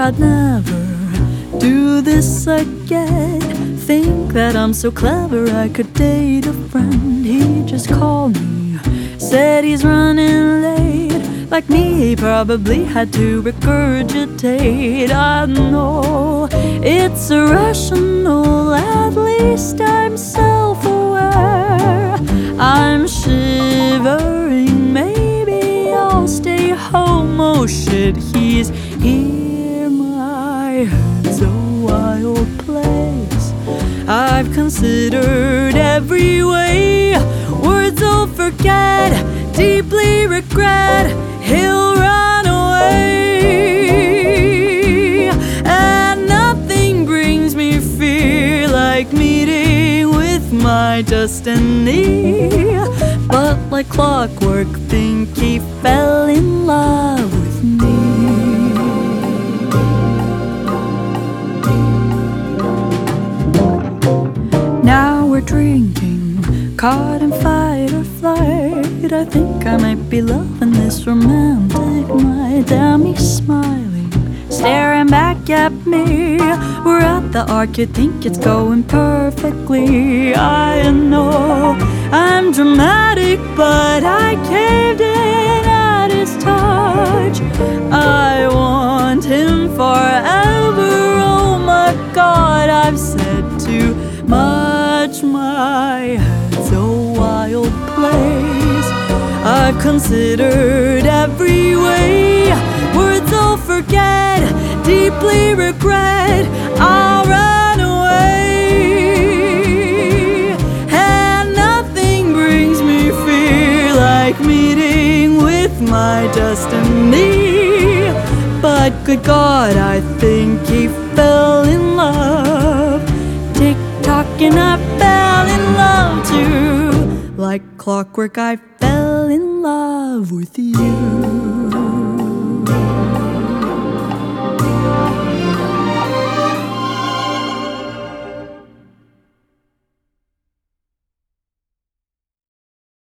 I'd never do this again. Think that I'm so clever I could date a friend. He just called me, said he's running late. Like me, he probably had to regurgitate. I know it's irrational, at least I'm self-aware. I'm shivering, maybe I'll stay home. Oh shit, he's here, my head's a wild place. I've considered every way. Words I'll forget, deeply regret, he'll run away. And nothing brings me fear like meeting with my destiny. But like clockwork, think he fell in love with me. Now we're drinking, caught in fight or flight. I think I might be loving this romantic night. Damn, he's smiling, staring back at me. We're at the arc, you think it's going perfectly. I know I'm dramatic, but I caved in at his touch. I want him forever. Oh my God, I've said too much. My head's a wild place. I've considered every way. Words I'll forget, deeply regret, I'll run away. And nothing brings me fear like meeting with my destiny. But good God, I think he fell in love. Tick-tock and I fell in love too. Like clockwork, I fell in love with you.